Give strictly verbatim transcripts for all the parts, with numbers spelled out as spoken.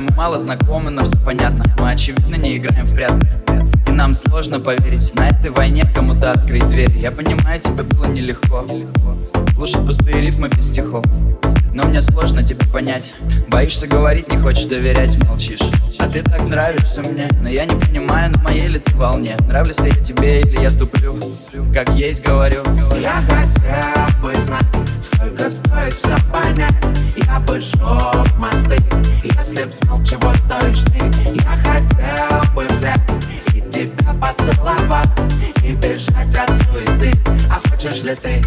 мы мало знакомы, но все понятно. Мы очевидно не играем в прятки, и нам сложно поверить на этой войне кому-то открыть дверь. Я понимаю, тебе было нелегко слушать пустые рифмы без стихов, но мне сложно тебя понять. Боишься говорить, не хочешь доверять, молчишь. А ты так нравишься мне, но я не понимаю, на моей ли ты волне. Нравлюсь ли я тебе или я туплю, как есть говорю. Я хотел бы знать, сколько стоит все понять. Я бы сжег мосты, если б знал, чего стоишь ты. Я хотел бы взять и тебя поцеловать, и бежать от суеты. А хочешь ли ты?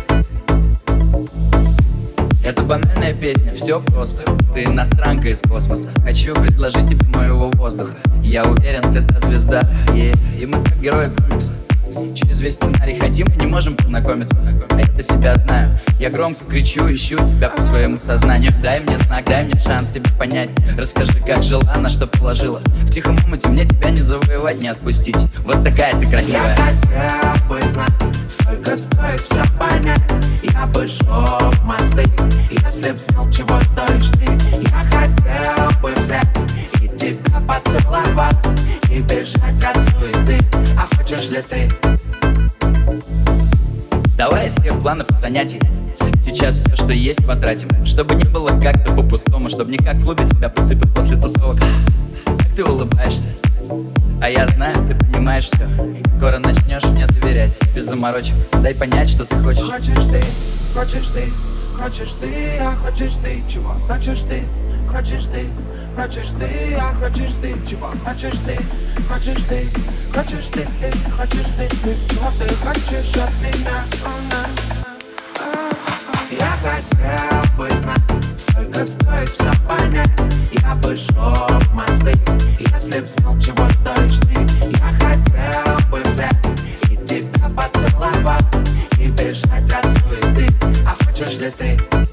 Это банальная песня, все просто. Ты иностранка из космоса. Хочу предложить тебе моего воздуха. Я уверен, ты та звезда, yeah. И мы как герои комикса. Через весь сценарий хотим и не можем познакомиться. А я-то себя знаю. Я громко кричу, ищу тебя по своему сознанию. Дай мне знак, дай мне шанс тебя понять. Расскажи, как жила, на что положила. В тихом омуте мне тебя не завоевать, не отпустить. Вот такая ты красивая. Я хотел бы знать, сколько стоит все понять. Я бы сжег мосты, если б знал, чего стоишь ты. Я хотел бы взять и тебя поцеловать, и бежать от суеты. А хочешь ли ты? Давай из всех планов и занятий сейчас все, что есть, потратим. Чтобы не было как-то по-пустому, чтобы не как в клубе тебя подсыпят после тусовок. Как ты улыбаешься, а я знаю, ты понимаешь все. Скоро начнешь мне доверять, без заморочек. Дай понять, что ты хочешь. Хочешь ты, хочешь ты, хочешь ты, а хочешь ты, чего хочешь ты, хочешь ты, хочешь ты, а хочешь ты, чего хочешь ты, хочешь ты, хочешь ты, ты, хочешь ты, ты, чего ты хочешь от меня? Я хотел бы знать, сколько стоит все понять. Я бы сжег мосты, если б знал, чего стоишь ты. Я хотел бы взять и тебя поцеловать, и бежать от суеты. А хочешь ли ты?